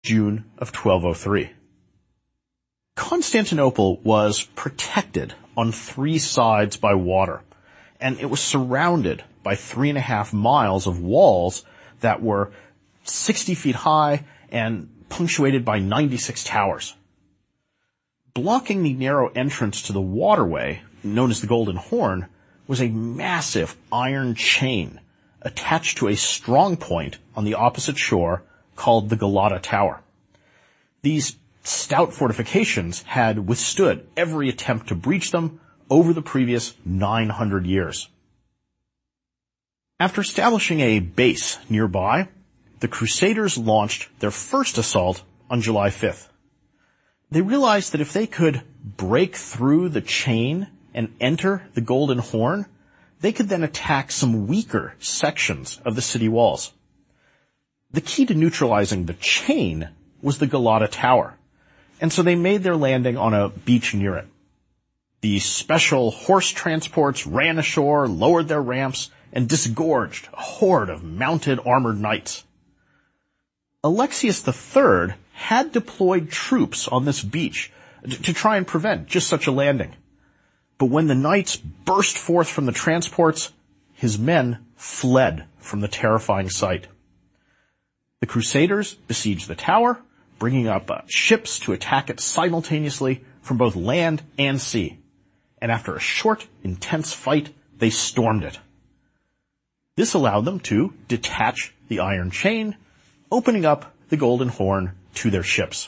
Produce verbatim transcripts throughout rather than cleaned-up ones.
June of twelve oh three. Constantinople was protected on three sides by water, and it was surrounded by three and a half miles of walls that were sixty feet high and punctuated by ninety-six towers. Blocking the narrow entrance to the waterway, known as the Golden Horn, was a massive iron chain attached to a strong point on the opposite shore called the Galata Tower. These stout fortifications had withstood every attempt to breach them over the previous nine hundred years. After establishing a base nearby, the Crusaders launched their first assault on July fifth. They realized that if they could break through the chain and enter the Golden Horn, they could then attack some weaker sections of the city walls. The key to neutralizing the chain was the Galata Tower, and so they made their landing on a beach near it. The special horse transports ran ashore, lowered their ramps, and disgorged a horde of mounted armored knights. Alexius the Third had deployed troops on this beach to try and prevent just such a landing. But when the knights burst forth from the transports, his men fled from the terrifying sight. The Crusaders besieged the tower, bringing up uh, ships to attack it simultaneously from both land and sea. And after a short, intense fight, they stormed it. This allowed them to detach the iron chain, opening up the Golden Horn to their ships.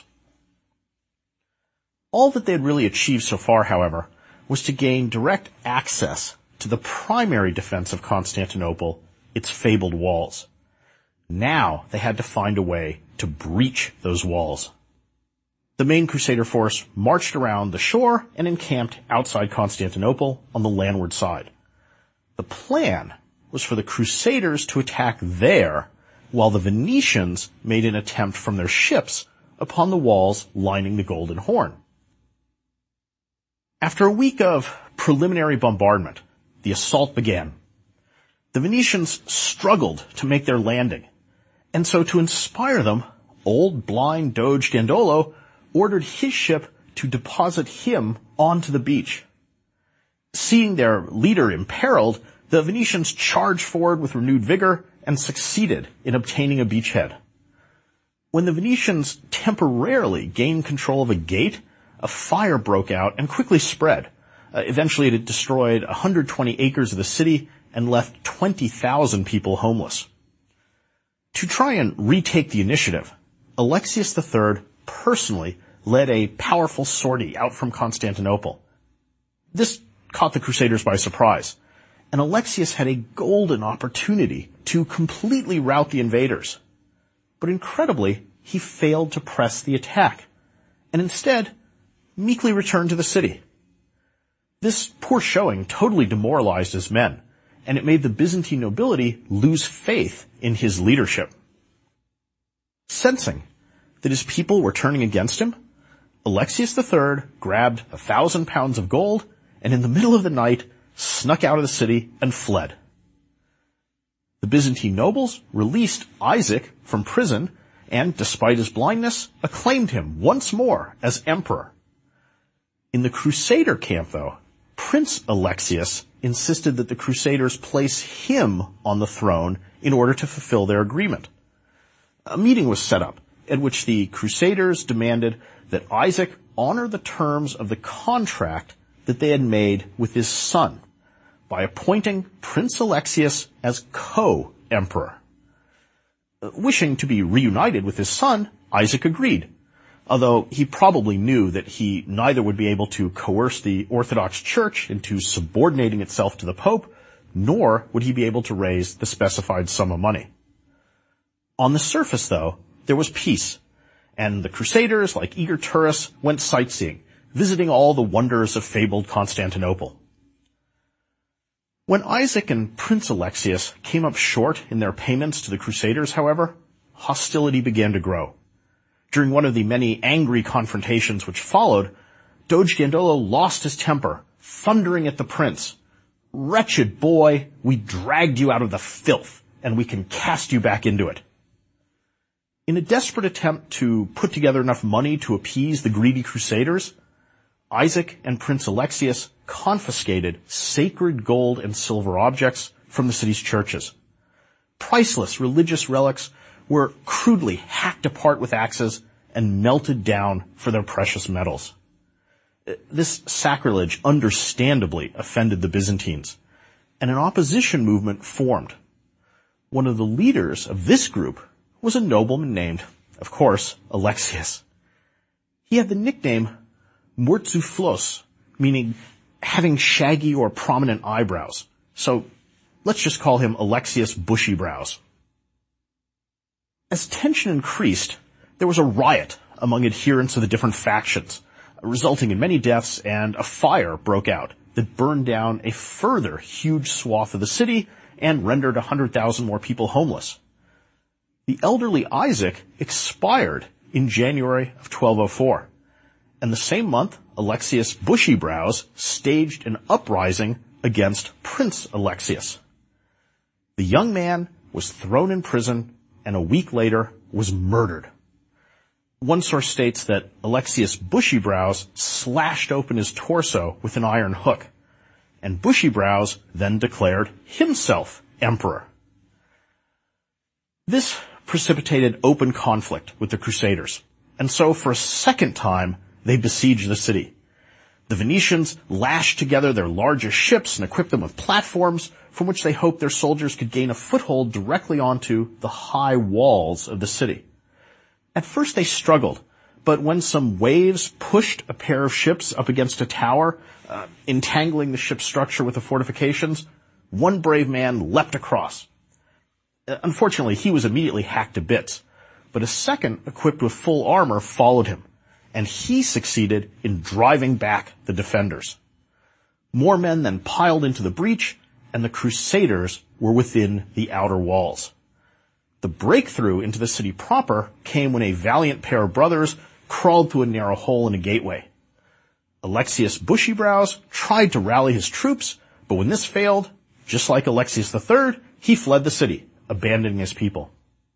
All that they had really achieved so far, however, was to gain direct access to the primary defense of Constantinople, its fabled walls. Now they had to find a way to breach those walls. The main Crusader force marched around the shore and encamped outside Constantinople on the landward side. The plan was for the Crusaders to attack there, while the Venetians made an attempt from their ships upon the walls lining the Golden Horn. After a week of preliminary bombardment, the assault began. The Venetians struggled to make their landing, and so to inspire them, old blind Doge Dandolo ordered his ship to deposit him onto the beach. Seeing their leader imperiled, the Venetians charged forward with renewed vigor and succeeded in obtaining a beachhead. When the Venetians temporarily gained control of a gate, a fire broke out and quickly spread. Uh, eventually it destroyed one hundred twenty acres of the city and left twenty thousand people homeless. To try and retake the initiative, Alexius the Third personally led a powerful sortie out from Constantinople. This caught the Crusaders by surprise, and Alexius had a golden opportunity to completely rout the invaders. But incredibly, he failed to press the attack, and instead meekly returned to the city. This poor showing totally demoralized his men, and it made the Byzantine nobility lose faith in his leadership. Sensing that his people were turning against him, Alexius the Third grabbed a thousand pounds of gold and in the middle of the night snuck out of the city and fled. The Byzantine nobles released Isaac from prison and, despite his blindness, acclaimed him once more as emperor. In the Crusader camp, though, Prince Alexius insisted that the Crusaders place him on the throne in order to fulfill their agreement. A meeting was set up at which the Crusaders demanded that Isaac honor the terms of the contract that they had made with his son by appointing Prince Alexius as co-emperor. Wishing to be reunited with his son, Isaac agreed, although he probably knew that he neither would be able to coerce the Orthodox Church into subordinating itself to the Pope, nor would he be able to raise the specified sum of money. On the surface, though, there was peace, and the Crusaders, like eager tourists, went sightseeing, visiting all the wonders of fabled Constantinople. When Isaac and Prince Alexius came up short in their payments to the Crusaders, however, hostility began to grow. During one of the many angry confrontations which followed, Doge Dandolo lost his temper, thundering at the prince, "Wretched boy, we dragged you out of the filth, and we can cast you back into it." In a desperate attempt to put together enough money to appease the greedy crusaders, Isaac and Prince Alexius confiscated sacred gold and silver objects from the city's churches. Priceless religious relics were crudely hacked apart with axes and melted down for their precious metals. This sacrilege understandably offended the Byzantines, and an opposition movement formed. One of the leaders of this group was a nobleman named, of course, Alexius. He had the nickname Murtzouphlos, meaning having shaggy or prominent eyebrows. So let's just call him Alexius Bushy Brows. As tension increased, there was a riot among adherents of the different factions, resulting in many deaths, and a fire broke out that burned down a further huge swath of the city and rendered one hundred thousand more people homeless. The elderly Isaac expired in January of twelve oh four, and the same month, Alexius Bushy Brows staged an uprising against Prince Alexius. The young man was thrown in prison and a week later was murdered. One source states that Alexius Bushy Brows slashed open his torso with an iron hook, and Bushy Brows then declared himself emperor. This precipitated open conflict with the Crusaders, and so for a second time they besieged the city. The Venetians lashed together their largest ships and equipped them with platforms from which they hoped their soldiers could gain a foothold directly onto the high walls of the city. At first they struggled, but when some waves pushed a pair of ships up against a tower, uh, entangling the ship's structure with the fortifications, one brave man leapt across. Uh, unfortunately, he was immediately hacked to bits, but a second equipped with full armor followed him, and he succeeded in driving back the defenders. More men then piled into the breach, and the Crusaders were within the outer walls. The breakthrough into the city proper came when a valiant pair of brothers crawled through a narrow hole in a gateway. Alexius Bushy Brows tried to rally his troops, but when this failed, just like Alexius the Third, he fled the city, abandoning his people.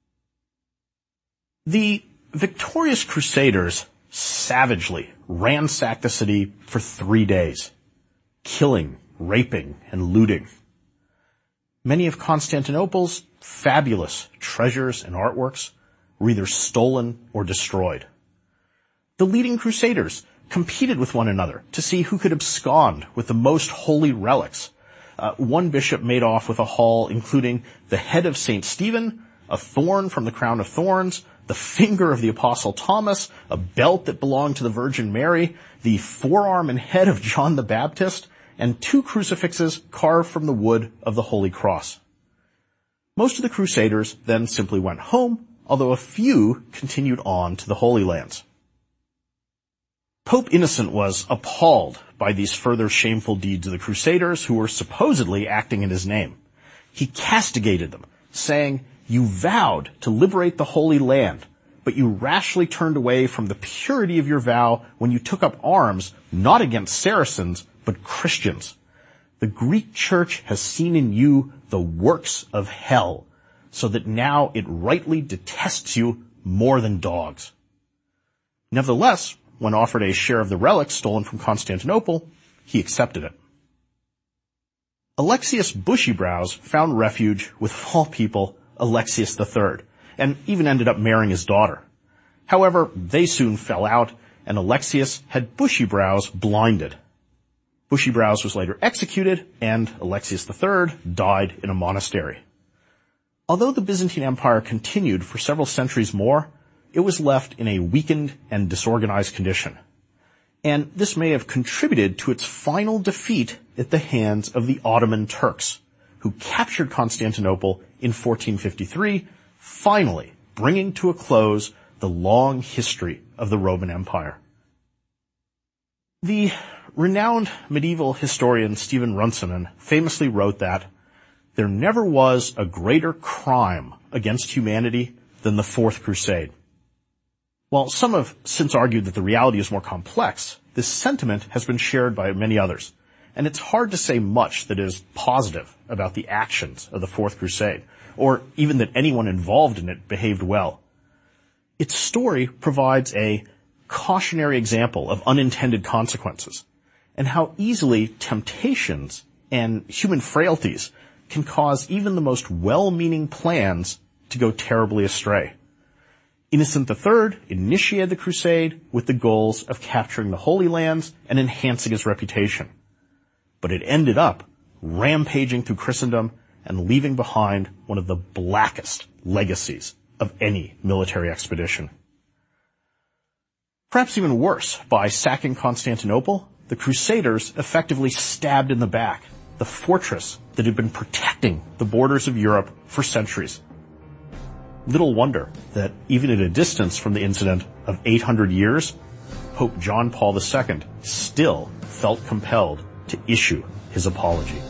The victorious Crusaders savagely ransacked the city for three days, killing, raping, and looting. Many of Constantinople's fabulous treasures and artworks were either stolen or destroyed. The leading crusaders competed with one another to see who could abscond with the most holy relics. Uh, one bishop made off with a haul including the head of Saint Stephen, a thorn from the crown of thorns, the finger of the Apostle Thomas, a belt that belonged to the Virgin Mary, the forearm and head of John the Baptist, and two crucifixes carved from the wood of the Holy Cross. Most of the Crusaders then simply went home, although a few continued on to the Holy Lands. Pope Innocent was appalled by these further shameful deeds of the Crusaders, who were supposedly acting in his name. He castigated them, saying, "You vowed to liberate the Holy Land, but you rashly turned away from the purity of your vow when you took up arms not against Saracens, but Christians. The Greek Church has seen in you the works of hell, so that now it rightly detests you more than dogs." Nevertheless, when offered a share of the relics stolen from Constantinople, he accepted it. Alexius Bushy Brows found refuge with, of all people, Alexius the Third, and even ended up marrying his daughter. However, they soon fell out, and Alexius had Bushy Brows blinded. Bushy Brows was later executed, and Alexius the Third died in a monastery. Although the Byzantine Empire continued for several centuries more, it was left in a weakened and disorganized condition. And this may have contributed to its final defeat at the hands of the Ottoman Turks, who captured Constantinople in fourteen fifty-three, finally bringing to a close the long history of the Roman Empire. The renowned medieval historian Stephen Runciman famously wrote that there never was a greater crime against humanity than the Fourth Crusade. While some have since argued that the reality is more complex, this sentiment has been shared by many others, and it's hard to say much that is positive about the actions of the Fourth Crusade, or even that anyone involved in it behaved well. Its story provides a cautionary example of unintended consequences and how easily temptations and human frailties can cause even the most well-meaning plans to go terribly astray. Innocent the Third initiated the crusade with the goals of capturing the Holy Lands and enhancing his reputation. But it ended up rampaging through Christendom and leaving behind one of the blackest legacies of any military expedition. Perhaps even worse, by sacking Constantinople, the Crusaders effectively stabbed in the back the fortress that had been protecting the borders of Europe for centuries. Little wonder that even at a distance from the incident of eight hundred years, Pope John Paul the Second still felt compelled to issue his apology.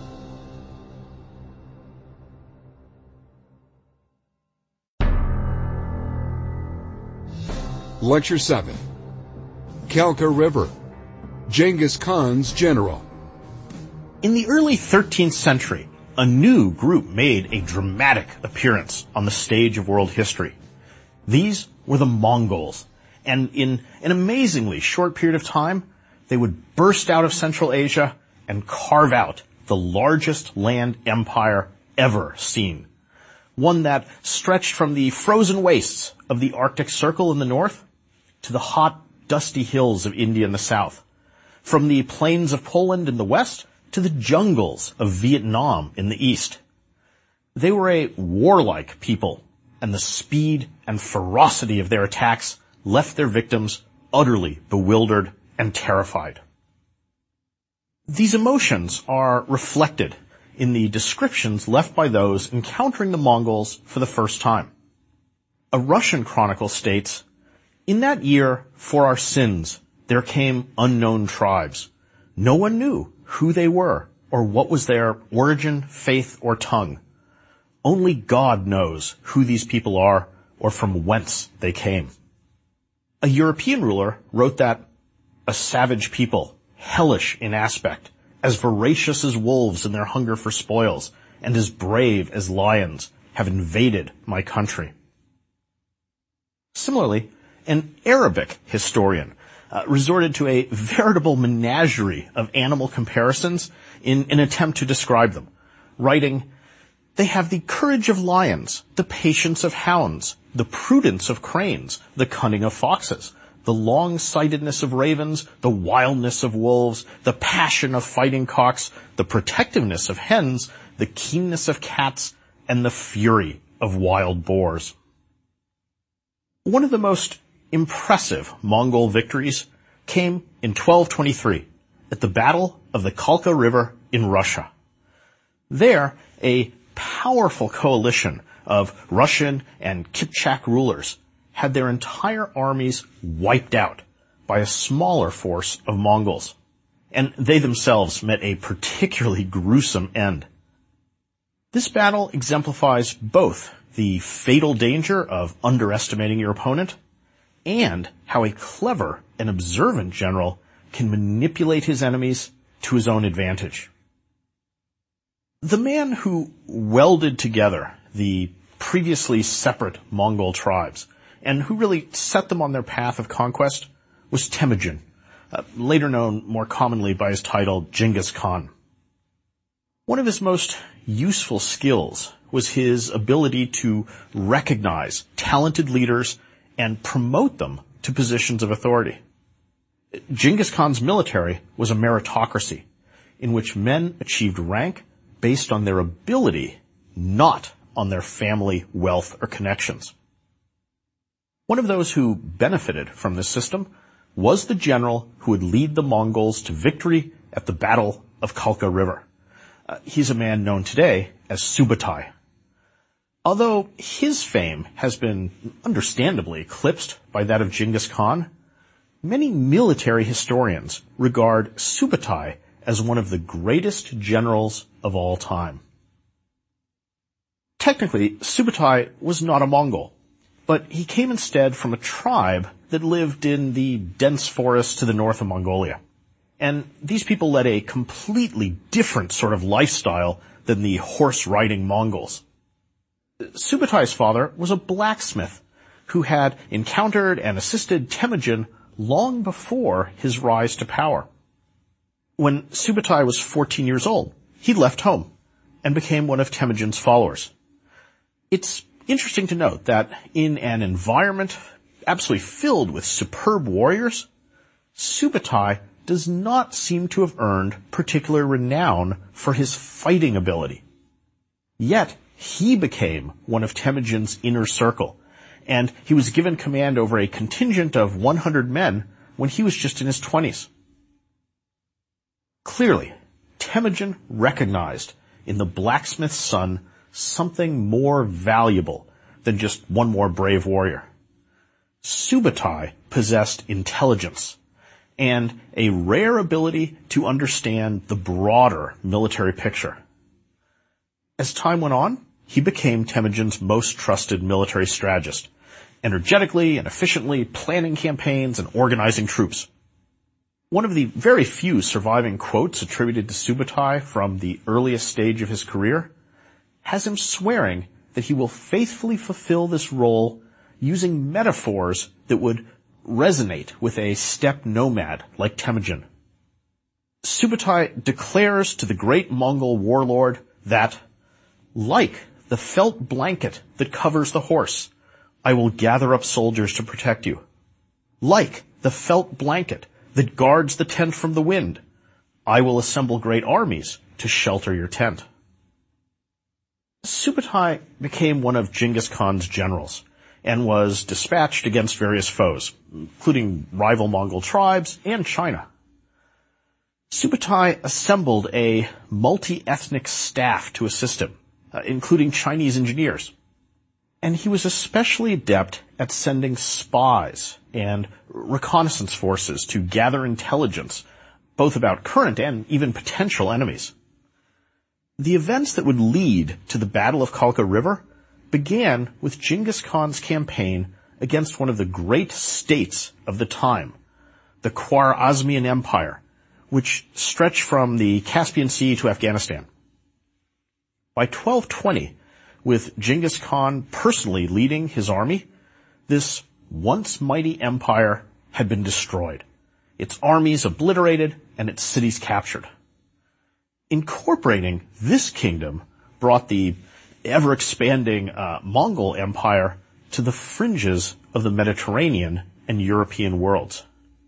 Lecture seven. Khalkha River, Genghis Khan's general. In the early thirteenth century, a new group made a dramatic appearance on the stage of world history. These were the Mongols, and in an amazingly short period of time, they would burst out of Central Asia and carve out the largest land empire ever seen. One that stretched from the frozen wastes of the Arctic Circle in the north to the hot, dusty hills of India in the south, from the plains of Poland in the west to the jungles of Vietnam in the east. They were a warlike people, and the speed and ferocity of their attacks left their victims utterly bewildered and terrified. These emotions are reflected in the descriptions left by those encountering the Mongols for the first time. A Russian chronicle states, "In that year, for our sins, there came unknown tribes. No one knew who they were or what was their origin, faith, or tongue. Only God knows who these people are or from whence they came." A European ruler wrote that a savage people, hellish in aspect, as voracious as wolves in their hunger for spoils, and as brave as lions, have invaded my country. Similarly, an Arabic historian uh, resorted to a veritable menagerie of animal comparisons in an attempt to describe them, writing, "They have the courage of lions, the patience of hounds, the prudence of cranes, the cunning of foxes, the long-sightedness of ravens, the wildness of wolves, the passion of fighting cocks, the protectiveness of hens, the keenness of cats, and the fury of wild boars." One of the most impressive Mongol victories came in twelve twenty-three at the Battle of the Khalkha River in Russia. There, a powerful coalition of Russian and Kipchak rulers had their entire armies wiped out by a smaller force of Mongols, and they themselves met a particularly gruesome end. This battle exemplifies both the fatal danger of underestimating your opponent and how a clever and observant general can manipulate his enemies to his own advantage. The man who welded together the previously separate Mongol tribes and who really set them on their path of conquest was Temujin, uh, later known more commonly by his title Genghis Khan. One of his most useful skills was his ability to recognize talented leaders and promote them to positions of authority. Genghis Khan's military was a meritocracy in which men achieved rank based on their ability, not on their family, wealth, or connections. One of those who benefited from this system was the general who would lead the Mongols to victory at the Battle of Khalkha River. Uh, he's a man known today as Subutai. Although his fame has been understandably eclipsed by that of Genghis Khan, many military historians regard Subutai as one of the greatest generals of all time. Technically, Subutai was not a Mongol, but he came instead from a tribe that lived in the dense forests to the north of Mongolia. And these people led a completely different sort of lifestyle than the horse-riding Mongols. Subutai's father was a blacksmith who had encountered and assisted Temujin long before his rise to power. When Subutai was fourteen years old, he left home and became one of Temujin's followers. It's interesting to note that in an environment absolutely filled with superb warriors, Subutai does not seem to have earned particular renown for his fighting ability. Yet, he became one of Temujin's inner circle, and he was given command over a contingent of one hundred men when he was just in his twenties. Clearly, Temujin recognized in the blacksmith's son something more valuable than just one more brave warrior. Subutai possessed intelligence and a rare ability to understand the broader military picture. As time went on, he became Temujin's most trusted military strategist, energetically and efficiently planning campaigns and organizing troops. One of the very few surviving quotes attributed to Subutai from the earliest stage of his career has him swearing that he will faithfully fulfill this role using metaphors that would resonate with a steppe nomad like Temujin. Subutai declares to the great Mongol warlord that, like the felt blanket that covers the horse, I will gather up soldiers to protect you. Like the felt blanket that guards the tent from the wind, I will assemble great armies to shelter your tent. Subutai became one of Genghis Khan's generals and was dispatched against various foes, including rival Mongol tribes and China. Subutai assembled a multi-ethnic staff to assist him, uh, including Chinese engineers. And he was especially adept at sending spies and reconnaissance forces to gather intelligence, both about current and even potential enemies. The events that would lead to the Battle of Khalkha River began with Genghis Khan's campaign against one of the great states of the time, the Khwarezmian Empire, which stretched from the Caspian Sea to Afghanistan. By twelve twenty, with Genghis Khan personally leading his army, this once mighty empire had been destroyed, its armies obliterated, and its cities captured. Incorporating this kingdom brought the ever-expanding uh, Mongol Empire to the fringes of the Mediterranean and European worlds.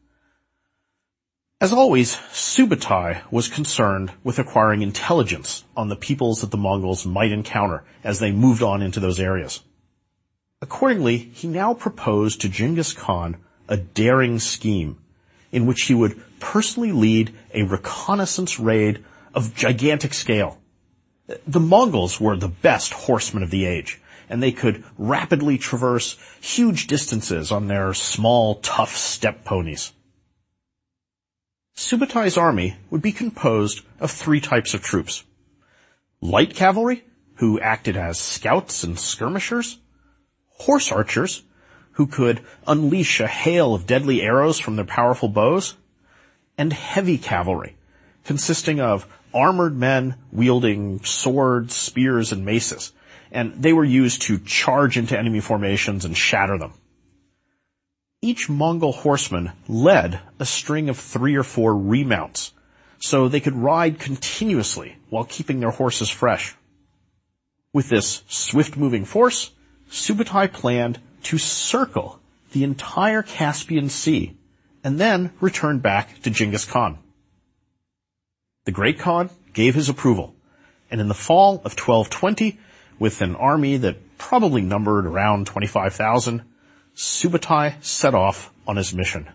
As always, Subutai was concerned with acquiring intelligence on the peoples that the Mongols might encounter as they moved on into those areas. Accordingly, he now proposed to Genghis Khan a daring scheme in which he would personally lead a reconnaissance raid of gigantic scale. The Mongols were the best horsemen of the age, and they could rapidly traverse huge distances on their small, tough steppe ponies. Subutai's army would be composed of three types of troops. Light cavalry, who acted as scouts and skirmishers. Horse archers, who could unleash a hail of deadly arrows from their powerful bows. And heavy cavalry, consisting of armored men wielding swords, spears, and maces, and they were used to charge into enemy formations and shatter them. Each Mongol horseman led a string of three or four remounts, so they could ride continuously while keeping their horses fresh. With this swift-moving force, Subutai planned to circle the entire Caspian Sea and then return back to Genghis Khan. The Great Khan gave his approval, and in the fall of twelve twenty, with an army that probably numbered around twenty-five thousand, Subutai set off on his mission.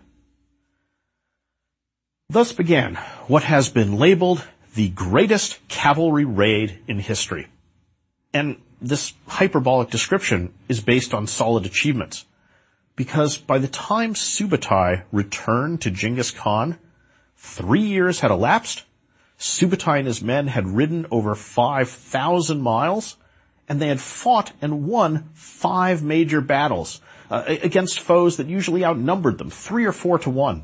Thus began what has been labeled the greatest cavalry raid in history. And this hyperbolic description is based on solid achievements, because by the time Subutai returned to Genghis Khan, three years had elapsed, Subutai and his men had ridden over five thousand miles, and they had fought and won five major battles uh, against foes that usually outnumbered them, three or four to one.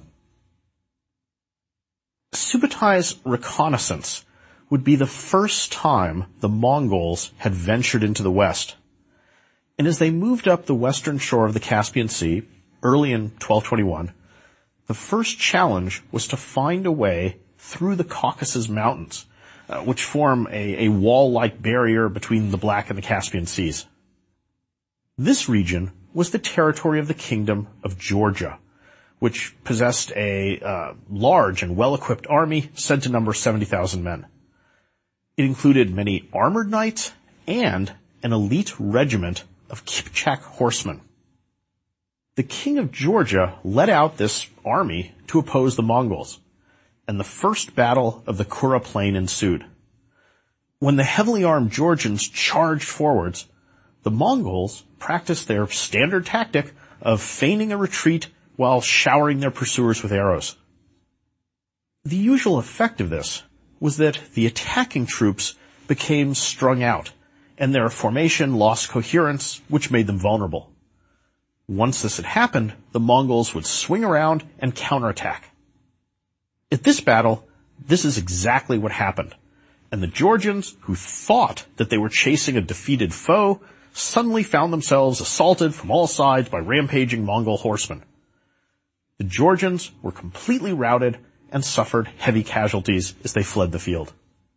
Subutai's reconnaissance would be the first time the Mongols had ventured into the West. And as they moved up the western shore of the Caspian Sea, early in twelve twenty-one, the first challenge was to find a way through the Caucasus Mountains, uh, which form a, a wall-like barrier between the Black and the Caspian Seas. This region was the territory of the Kingdom of Georgia, which possessed a uh, large and well-equipped army said to number seventy thousand men. It included many armored knights and an elite regiment of Kipchak horsemen. The king of Georgia led out this army to oppose the Mongols, and the first battle of the Kura Plain ensued. When the heavily armed Georgians charged forwards, the Mongols practiced their standard tactic of feigning a retreat while showering their pursuers with arrows. The usual effect of this was that the attacking troops became strung out, and their formation lost coherence, which made them vulnerable. Once this had happened, the Mongols would swing around and counterattack. At this battle, this is exactly what happened, and the Georgians, who thought that they were chasing a defeated foe, suddenly found themselves assaulted from all sides by rampaging Mongol horsemen. The Georgians were completely routed and suffered heavy casualties as they fled the field.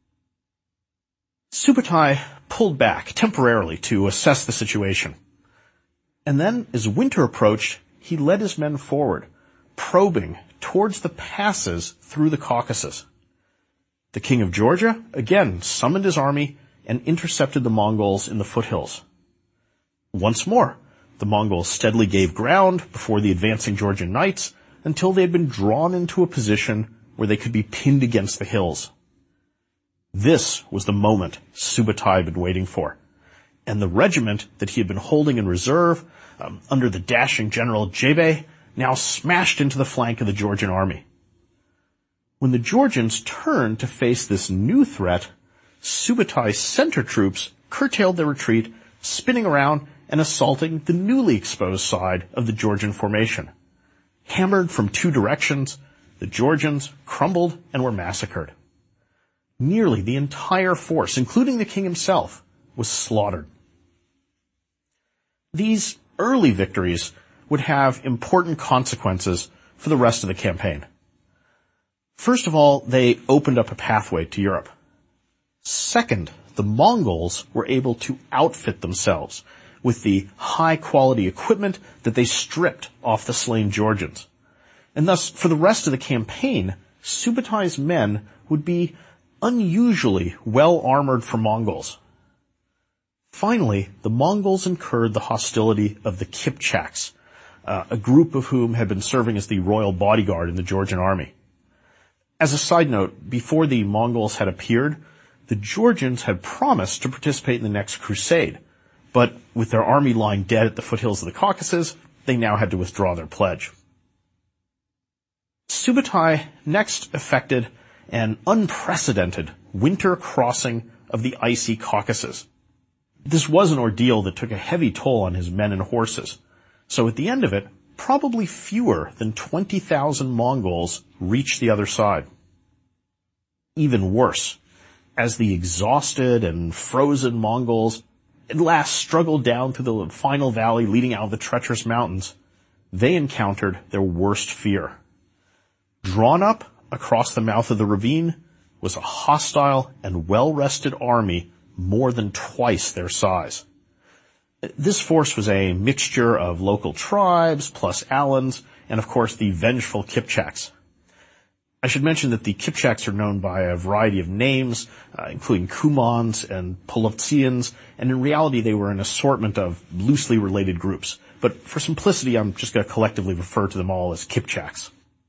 Subutai pulled back temporarily to assess the situation. And then, as winter approached, he led his men forward, probing towards the passes through the Caucasus. The king of Georgia again summoned his army and intercepted the Mongols in the foothills. Once more, the Mongols steadily gave ground before the advancing Georgian knights until they had been drawn into a position where they could be pinned against the hills. This was the moment Subutai had been waiting for, and the regiment that he had been holding in reserve um, under the dashing general Jebe now smashed into the flank of the Georgian army. When the Georgians turned to face this new threat, Subutai's center troops curtailed their retreat, spinning around and assaulting the newly exposed side of the Georgian formation. Hammered from two directions, the Georgians crumbled and were massacred. Nearly the entire force, including the king himself, was slaughtered. These early victories would have important consequences for the rest of the campaign. First of all, they opened up a pathway to Europe. Second, the Mongols were able to outfit themselves with the high-quality equipment that they stripped off the slain Georgians. And thus, for the rest of the campaign, Subutai's men would be unusually well-armored for Mongols. Finally, the Mongols incurred the hostility of the Kipchaks, uh, a group of whom had been serving as the royal bodyguard in the Georgian army. As a side note, before the Mongols had appeared, the Georgians had promised to participate in the next crusade, but with their army lying dead at the foothills of the Caucasus, they now had to withdraw their pledge. Subutai next effected an unprecedented winter crossing of the icy Caucasus. This was an ordeal that took a heavy toll on his men and horses, so at the end of it, probably fewer than twenty thousand Mongols reached the other side. Even worse, as the exhausted and frozen Mongols at last struggled down through the final valley leading out of the treacherous mountains, they encountered their worst fear. Drawn up across the mouth of the ravine was a hostile and well-rested army more than twice their size. This force was a mixture of local tribes plus Alans and, of course, the vengeful Kipchaks. I should mention that the Kipchaks are known by a variety of names, uh, including Kumans and Polovtsians, and in reality they were an assortment of loosely related groups. But for simplicity, I'm just going to collectively refer to them all as Kipchaks.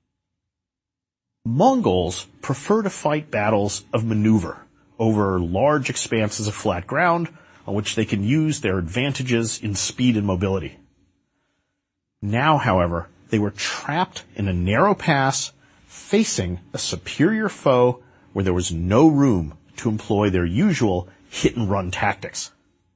Mongols prefer to fight battles of maneuver over large expanses of flat ground on which they can use their advantages in speed and mobility. Now, however, they were trapped in a narrow pass facing a superior foe where there was no room to employ their usual hit-and-run tactics.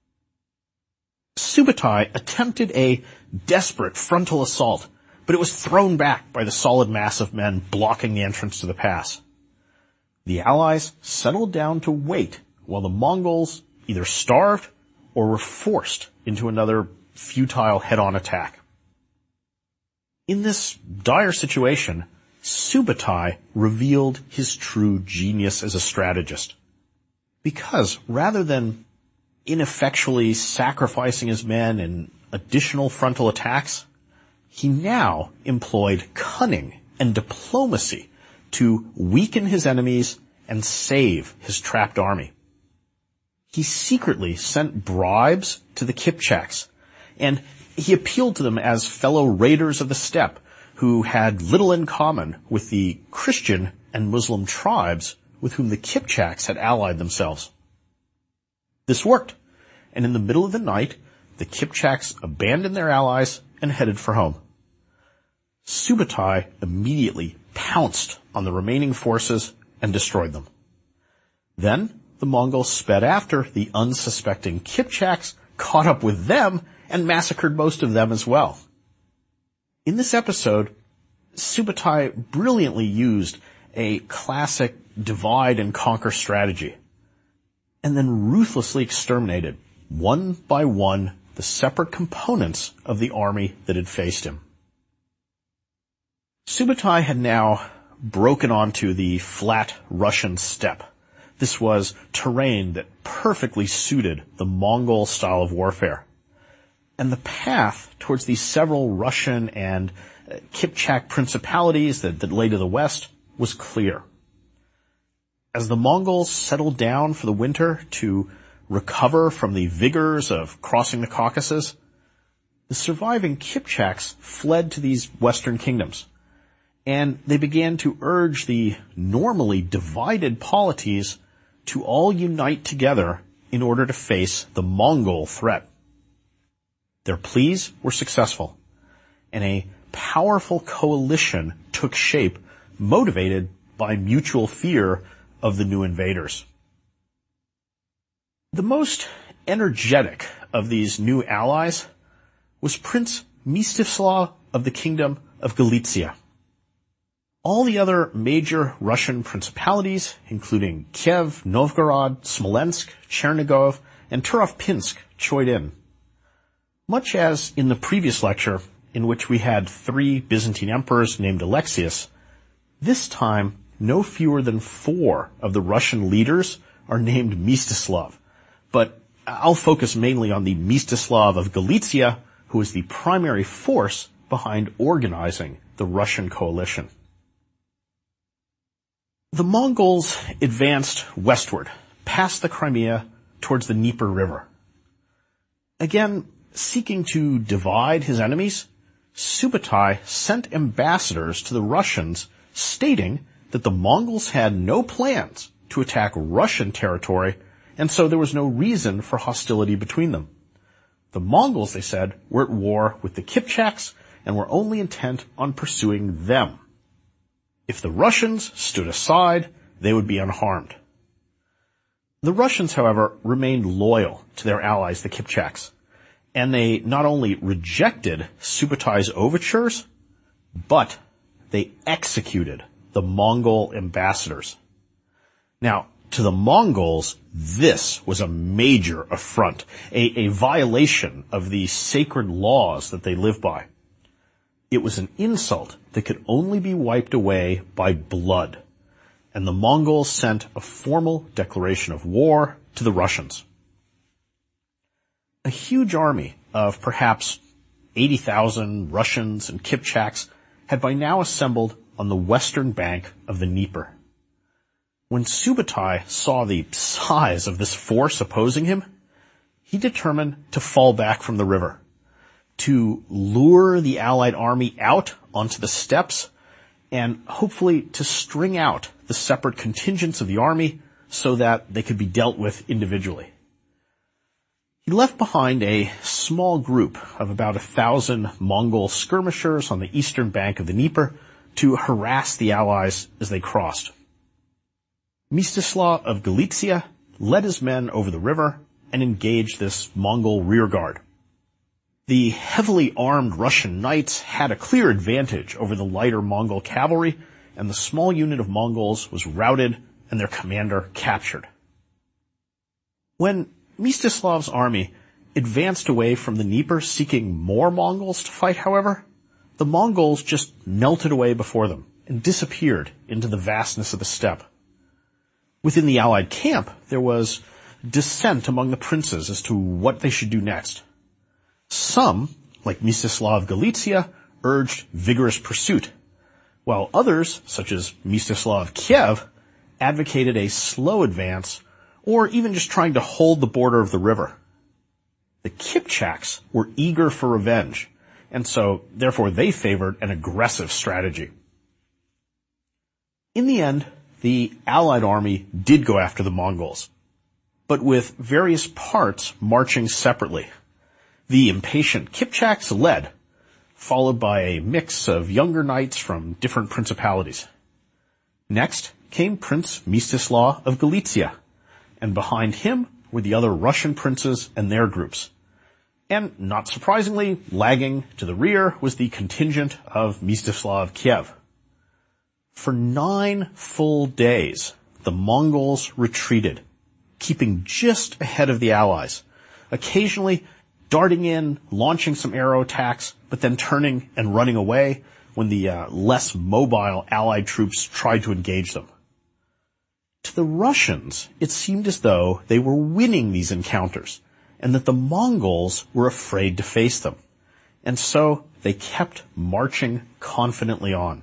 Subutai attempted a desperate frontal assault, but it was thrown back by the solid mass of men blocking the entrance to the pass. The Allies settled down to wait while the Mongols either starved or were forced into another futile head-on attack. In this dire situation, Subutai revealed his true genius as a strategist. Because rather than ineffectually sacrificing his men in additional frontal attacks, he now employed cunning and diplomacy to weaken his enemies and save his trapped army. He secretly sent bribes to the Kipchaks, and he appealed to them as fellow raiders of the steppe who had little in common with the Christian and Muslim tribes with whom the Kipchaks had allied themselves. This worked, and in the middle of the night, the Kipchaks abandoned their allies and headed for home. Subutai immediately pounced on the remaining forces and destroyed them. Then the Mongols sped after the unsuspecting Kipchaks, caught up with them, and massacred most of them as well. In this episode, Subutai brilliantly used a classic divide and conquer strategy, and then ruthlessly exterminated, one by one, the separate components of the army that had faced him. Subutai had now broken onto the flat Russian steppe. This was terrain that perfectly suited the Mongol style of warfare. And the path towards these several Russian and uh, Kipchak principalities that, that lay to the west was clear. As the Mongols settled down for the winter to recover from the vigors of crossing the Caucasus, the surviving Kipchaks fled to these western kingdoms, and they began to urge the normally divided polities to all unite together in order to face the Mongol threat. Their pleas were successful, and a powerful coalition took shape, motivated by mutual fear of the new invaders. The most energetic of these new allies was Prince Mstislav of the Kingdom of Galicia. All the other major Russian principalities, including Kiev, Novgorod, Smolensk, Chernigov, and Turovpinsk, joined in. Much as in the previous lecture, in which we had three Byzantine emperors named Alexius, this time no fewer than four of the Russian leaders are named Mstislav, but I'll focus mainly on the Mstislav of Galicia, who is the primary force behind organizing the Russian coalition. The Mongols advanced westward, past the Crimea, towards the Dnieper River. Again, seeking to divide his enemies, Subutai sent ambassadors to the Russians stating that the Mongols had no plans to attack Russian territory, and so there was no reason for hostility between them. The Mongols, they said, were at war with the Kipchaks and were only intent on pursuing them. If the Russians stood aside, they would be unharmed. The Russians, however, remained loyal to their allies, the Kipchaks, and they not only rejected Subutai's overtures, but they executed the Mongol ambassadors. Now, to the Mongols, this was a major affront, a, a violation of the sacred laws that they live by. It was an insult that could only be wiped away by blood, and the Mongols sent a formal declaration of war to the Russians. A huge army of perhaps eighty thousand Russians and Kipchaks had by now assembled on the western bank of the Dnieper. When Subutai saw the size of this force opposing him, he determined to fall back from the river, to lure the allied army out onto the steppes, and hopefully to string out the separate contingents of the army so that they could be dealt with individually. He left behind a small group of about a thousand Mongol skirmishers on the eastern bank of the Dnieper to harass the allies as they crossed. Mstislav of Galicia led his men over the river and engaged this Mongol rearguard. The heavily armed Russian knights had a clear advantage over the lighter Mongol cavalry, and the small unit of Mongols was routed and their commander captured. When Mstislav's army advanced away from the Dnieper seeking more Mongols to fight, however, the Mongols just melted away before them and disappeared into the vastness of the steppe. Within the Allied camp, there was dissent among the princes as to what they should do next. Some, like Mstislav of Galicia, urged vigorous pursuit, while others, such as Mstislav of Kiev, advocated a slow advance or even just trying to hold the border of the river. The Kipchaks were eager for revenge, and so therefore they favored an aggressive strategy. In the end, the Allied army did go after the Mongols, but with various parts marching separately. The impatient Kipchaks led, followed by a mix of younger knights from different principalities. Next came Prince Mstislav of Galicia, and behind him were the other Russian princes and their groups. And, not surprisingly, lagging to the rear was the contingent of Mstislav of Kiev. For nine full days, the Mongols retreated, keeping just ahead of the Allies, occasionally darting in, launching some arrow attacks, but then turning and running away when the uh, less mobile Allied troops tried to engage them. To the Russians, it seemed as though they were winning these encounters, and that the Mongols were afraid to face them, and so they kept marching confidently on.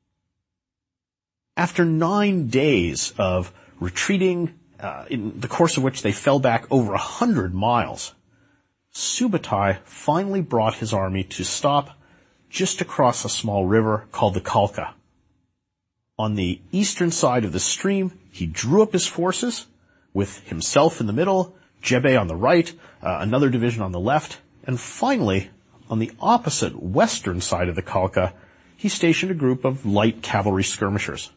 After nine days of retreating, uh, in the course of which they fell back over a hundred miles, Subutai finally brought his army to stop just across a small river called the Kalka. On the eastern side of the stream, he drew up his forces, with himself in the middle, Jebe on the right, uh, another division on the left, and finally, on the opposite western side of the Kalka, he stationed a group of light cavalry skirmishers.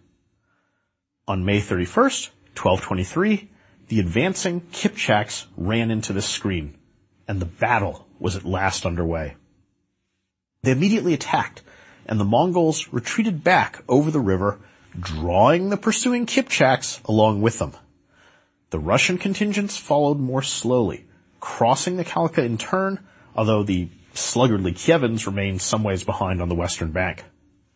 On May thirty-first, twelve twenty-three, the advancing Kipchaks ran into the screen, and the battle was at last underway. They immediately attacked, and the Mongols retreated back over the river, drawing the pursuing Kipchaks along with them. The Russian contingents followed more slowly, crossing the Kalka in turn, although the sluggardly Kievans remained some ways behind on the western bank.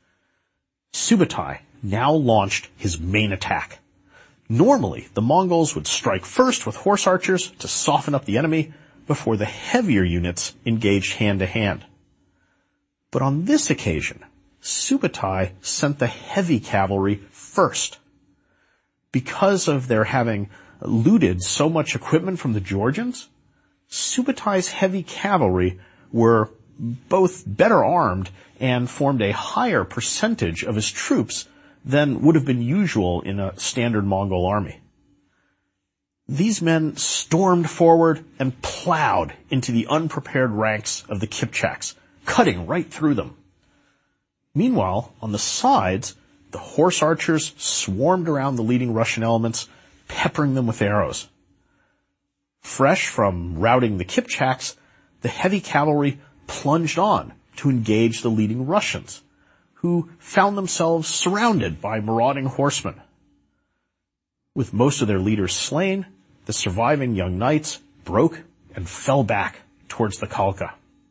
Subutai now launched his main attack. Normally, the Mongols would strike first with horse archers to soften up the enemy before the heavier units engaged hand-to-hand. But on this occasion, Subutai sent the heavy cavalry first. Because of their having looted so much equipment from the Georgians, Subutai's heavy cavalry were both better armed and formed a higher percentage of his troops than would have been usual in a standard Mongol army. These men stormed forward and plowed into the unprepared ranks of the Kipchaks, cutting right through them. Meanwhile, on the sides, the horse archers swarmed around the leading Russian elements, peppering them with arrows. Fresh from routing the Kipchaks, the heavy cavalry plunged on to engage the leading Russians, who found themselves surrounded by marauding horsemen. With most of their leaders slain, the surviving young knights broke and fell back towards the Kalka.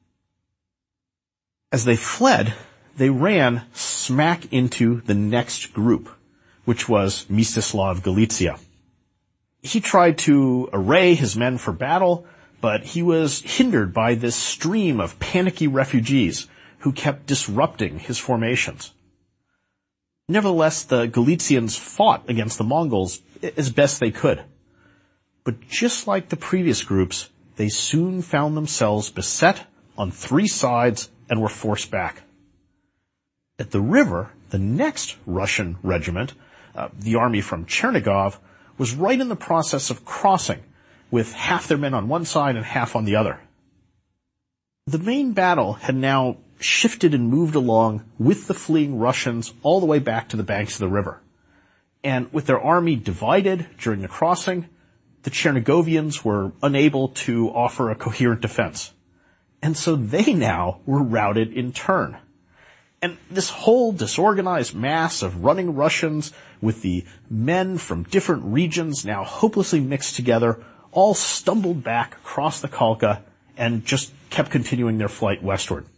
As they fled, they ran smack into the next group, which was Mstislav of Galicia. He tried to array his men for battle, but he was hindered by this stream of panicky refugees who kept disrupting his formations. Nevertheless, the Galicians fought against the Mongols as best they could. But just like the previous groups, they soon found themselves beset on three sides and were forced back. At the river, the next Russian regiment, uh, the army from Chernigov, was right in the process of crossing, with half their men on one side and half on the other. The main battle had now shifted and moved along with the fleeing Russians all the way back to the banks of the river. And with their army divided during the crossing, the Chernigovians were unable to offer a coherent defense. And so they now were routed in turn. And this whole disorganized mass of running Russians with the men from different regions now hopelessly mixed together all stumbled back across the Kalka and just kept continuing their flight westward.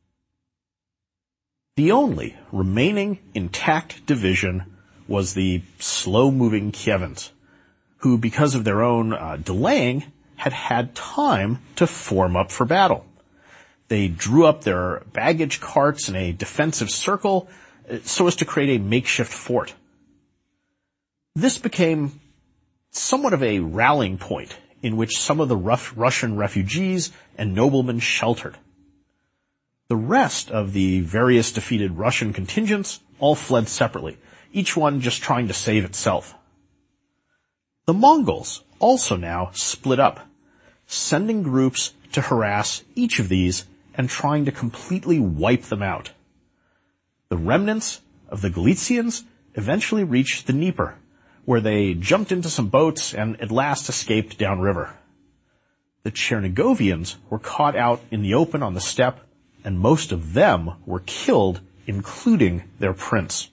The only remaining intact division was the slow-moving Kievans, who, because of their own uh, delaying, had had time to form up for battle. They drew up their baggage carts in a defensive circle uh, so as to create a makeshift fort. This became somewhat of a rallying point in which some of the rough Russian refugees and noblemen sheltered. The rest of the various defeated Russian contingents all fled separately, each one just trying to save itself. The Mongols also now split up, sending groups to harass each of these and trying to completely wipe them out. The remnants of the Galicians eventually reached the Dnieper, where they jumped into some boats and at last escaped downriver. The Chernigovians were caught out in the open on the steppe, and most of them were killed, including their prince.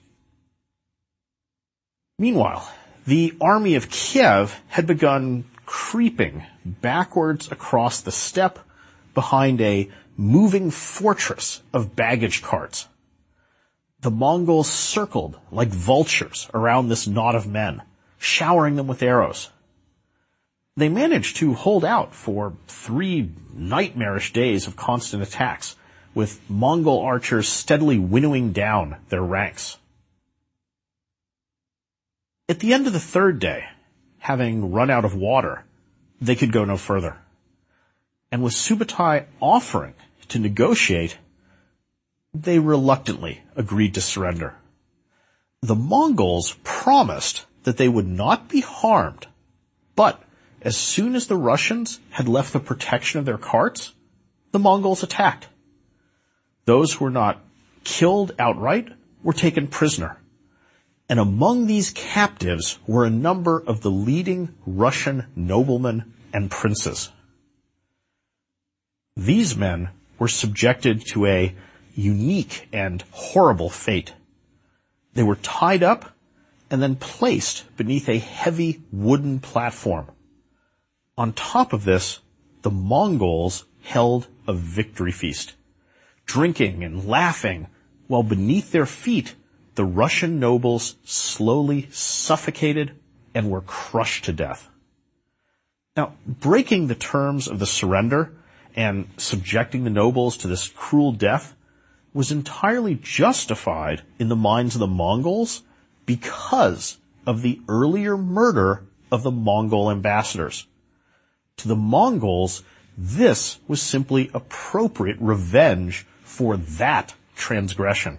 Meanwhile, the army of Kiev had begun creeping backwards across the steppe behind a moving fortress of baggage carts. The Mongols circled like vultures around this knot of men, showering them with arrows. They managed to hold out for three nightmarish days of constant attacks, with Mongol archers steadily winnowing down their ranks. At the end of the third day, having run out of water, they could go no further. And with Subutai offering to negotiate, they reluctantly agreed to surrender. The Mongols promised that they would not be harmed, but as soon as the Russians had left the protection of their carts, the Mongols attacked. Those who were not killed outright were taken prisoner, and among these captives were a number of the leading Russian noblemen and princes. These men were subjected to a unique and horrible fate. They were tied up and then placed beneath a heavy wooden platform. On top of this, the Mongols held a victory feast, drinking and laughing, while beneath their feet the Russian nobles slowly suffocated and were crushed to death. Now, breaking the terms of the surrender and subjecting the nobles to this cruel death was entirely justified in the minds of the Mongols because of the earlier murder of the Mongol ambassadors. To the Mongols, this was simply appropriate revenge for that transgression.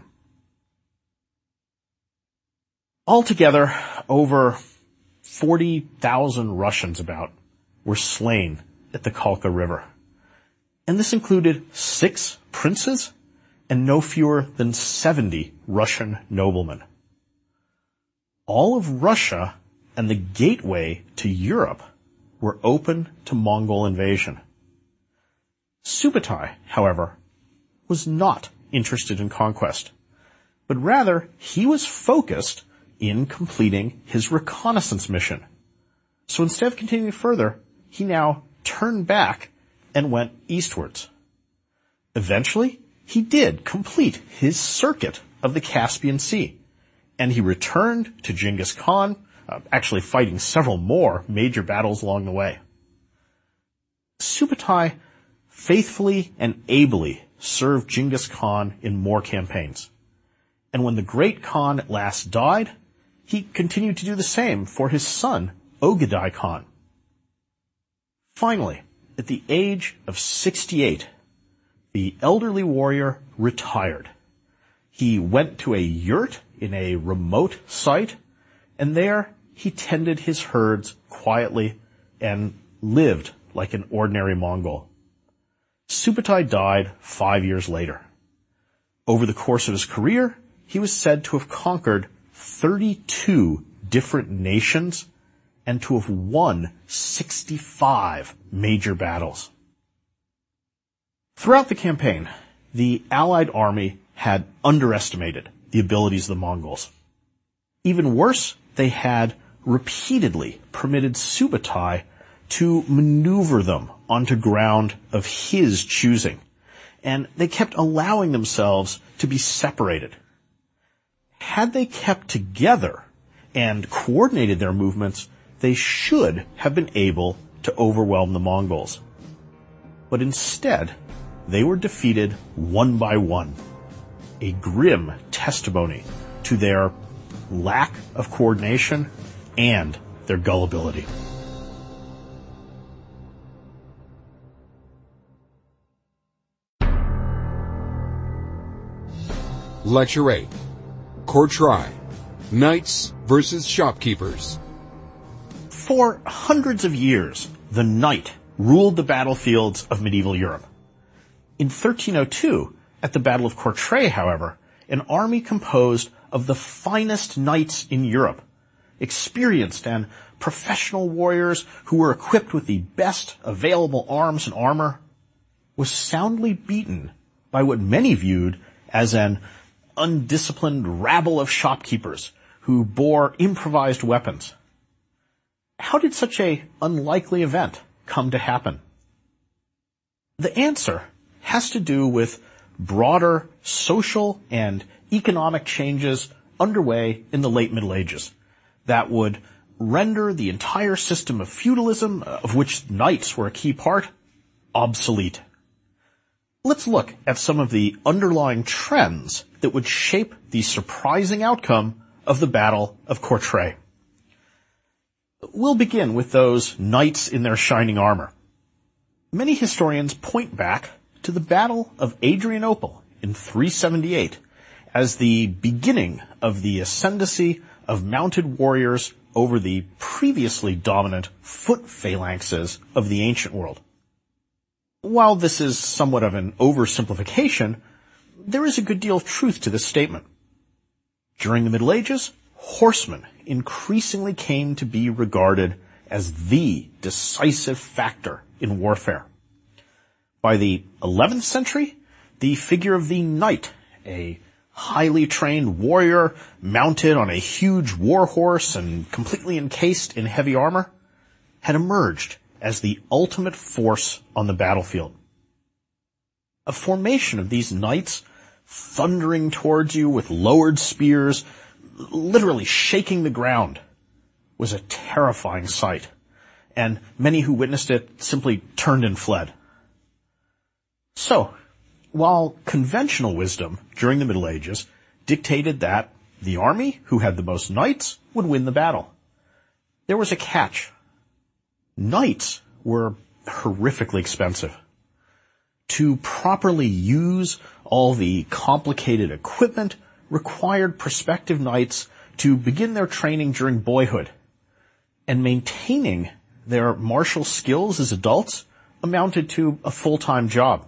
Altogether, over forty thousand Russians about were slain at the Kalka River. And this included six princes and no fewer than seventy Russian noblemen. All of Russia and the gateway to Europe were open to Mongol invasion. Subutai, however, was not interested in conquest, but rather he was focused in completing his reconnaissance mission. So instead of continuing further, he now turned back and went eastwards. Eventually, he did complete his circuit of the Caspian Sea, and he returned to Genghis Khan, uh, actually fighting several more major battles along the way. Subutai faithfully and ably served Genghis Khan in more campaigns, and when the great Khan at last died, he continued to do the same for his son, Ogedai Khan. Finally, at the age of sixty-eight, the elderly warrior retired. He went to a yurt in a remote site, and there he tended his herds quietly and lived like an ordinary Mongol. Subutai died five years later. Over the course of his career, he was said to have conquered thirty-two different nations and to have won sixty-five major battles. Throughout the campaign, the Allied army had underestimated the abilities of the Mongols. Even worse, they had repeatedly permitted Subutai to maneuver them onto ground of his choosing, and they kept allowing themselves to be separated. Had they kept together and coordinated their movements, they should have been able to overwhelm the Mongols. But instead, they were defeated one by one, a grim testimony to their lack of coordination and their gullibility. Lecture eight. Courtrai. Knights versus Shopkeepers. For hundreds of years, the knight ruled the battlefields of medieval Europe. In thirteen oh two, at the Battle of Courtrai, however, an army composed of the finest knights in Europe, experienced and professional warriors who were equipped with the best available arms and armor, was soundly beaten by what many viewed as an undisciplined rabble of shopkeepers who bore improvised weapons. How did such a unlikely event come to happen? The answer has to do with broader social and economic changes underway in the late Middle Ages that would render the entire system of feudalism, of which knights were a key part, obsolete. Let's look at some of the underlying trends that would shape the surprising outcome of the Battle of Courtrai. We'll begin with those knights in their shining armor. Many historians point back to the Battle of Adrianople in three seventy-eight as the beginning of the ascendancy of mounted warriors over the previously dominant foot phalanxes of the ancient world. While this is somewhat of an oversimplification, there is a good deal of truth to this statement. During the Middle Ages, horsemen increasingly came to be regarded as the decisive factor in warfare. By the eleventh century, the figure of the knight, a highly trained warrior mounted on a huge war horse and completely encased in heavy armor, had emerged as the ultimate force on the battlefield. A formation of these knights thundering towards you with lowered spears, literally shaking the ground, was a terrifying sight, and many who witnessed it simply turned and fled. So, while conventional wisdom during the Middle Ages dictated that the army who had the most knights would win the battle, there was a catch. Knights were horrifically expensive. To properly use all the complicated equipment required prospective knights to begin their training during boyhood, and maintaining their martial skills as adults amounted to a full-time job.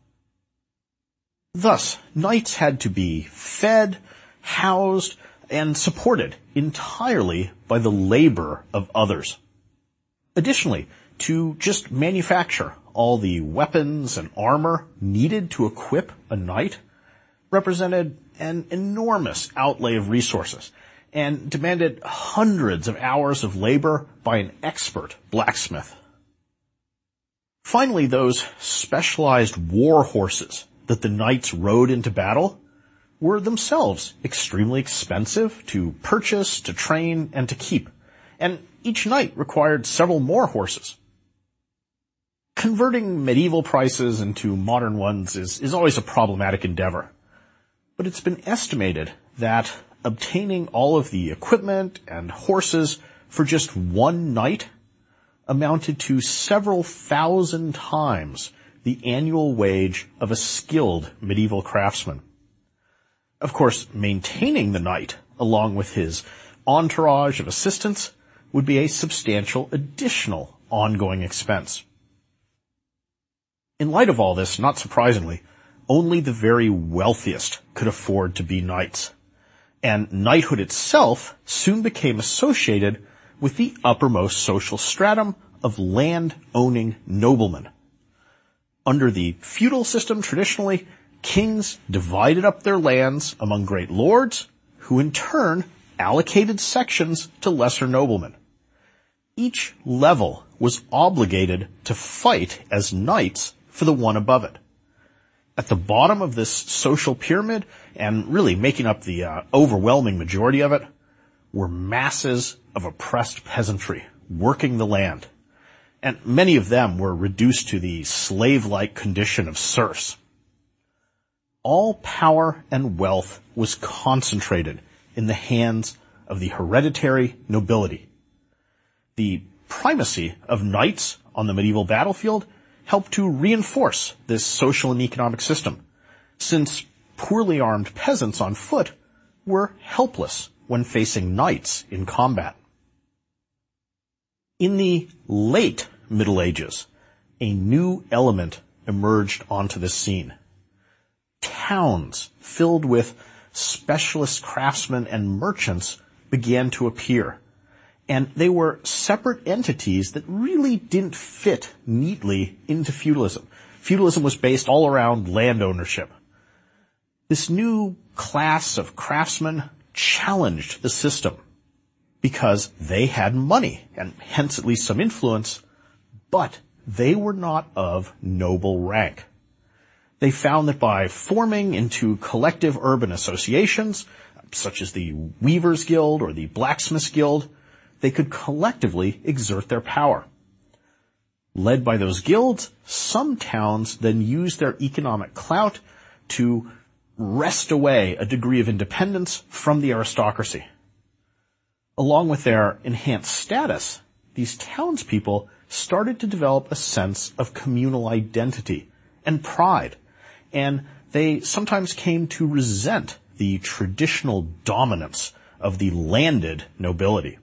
Thus, knights had to be fed, housed, and supported entirely by the labor of others. Additionally, to just manufacture all the weapons and armor needed to equip a knight represented an enormous outlay of resources and demanded hundreds of hours of labor by an expert blacksmith. Finally, those specialized war horses that the knights rode into battle were themselves extremely expensive to purchase, to train, and to keep, and each knight required several more horses. Converting medieval prices into modern ones is, is always a problematic endeavor, but it's been estimated that obtaining all of the equipment and horses for just one knight amounted to several thousand times the annual wage of a skilled medieval craftsman. Of course, maintaining the knight, along with his entourage of assistants, would be a substantial additional ongoing expense. In light of all this, not surprisingly, only the very wealthiest could afford to be knights, and knighthood itself soon became associated with the uppermost social stratum of land-owning noblemen. Under the feudal system, traditionally, kings divided up their lands among great lords, who in turn allocated sections to lesser noblemen. Each level was obligated to fight as knights for the one above it. At the bottom of this social pyramid, and really making up the uh, overwhelming majority of it, were masses of oppressed peasantry working the land. And many of them were reduced to the slave-like condition of serfs. All power and wealth was concentrated in the hands of the hereditary nobility. The primacy of knights on the medieval battlefield helped to reinforce this social and economic system, since poorly armed peasants on foot were helpless when facing knights in combat. In the late Middle Ages, a new element emerged onto the scene. Towns filled with specialist craftsmen and merchants began to appear, and they were separate entities that really didn't fit neatly into feudalism. Feudalism was based all around land ownership. This new class of craftsmen challenged the system because they had money and hence at least some influence, but they were not of noble rank. They found that by forming into collective urban associations, such as the Weavers' Guild or the Blacksmiths' Guild, they could collectively exert their power. Led by those guilds, some towns then used their economic clout to wrest away a degree of independence from the aristocracy. Along with their enhanced status, these townspeople started to develop a sense of communal identity and pride, and they sometimes came to resent the traditional dominance of the landed nobility.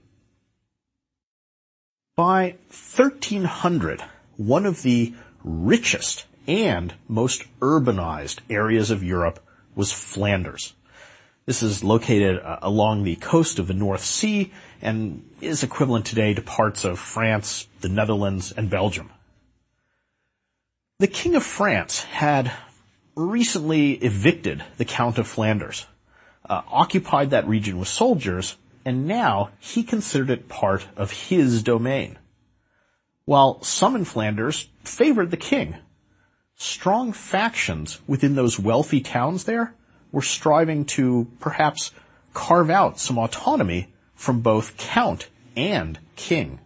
By thirteen hundred, one of the richest and most urbanized areas of Europe was Flanders. This is located uh, along the coast of the North Sea and is equivalent today to parts of France, the Netherlands, and Belgium. The King of France had recently evicted the Count of Flanders, uh, occupied that region with soldiers, and now he considered it part of his domain. While some in Flanders favored the king, strong factions within those wealthy towns there were striving to perhaps carve out some autonomy from both count and king.